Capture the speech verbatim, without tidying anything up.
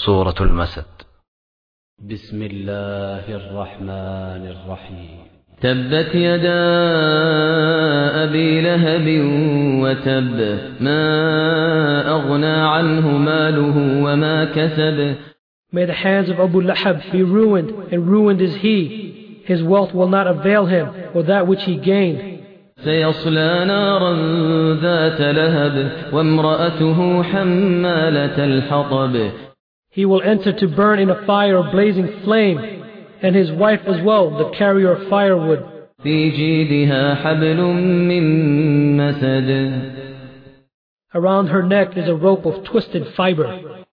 سورة المسد. بسم الله الرحمن الرحيم. تبت يدا أبي لهب وتب، ما أغنى عنه ماله وما كسب. May the hands of Abu Lahab be ruined, and ruined is he. His wealth will not avail him, or that which he gained. سيصلى نارا ذات لهب وامرأته حمالة الحطب. He will enter to burn in a fire of blazing flame, and his wife as well, the carrier of firewood. في جيدها حبل من مسد. Around her neck is a rope of twisted fiber.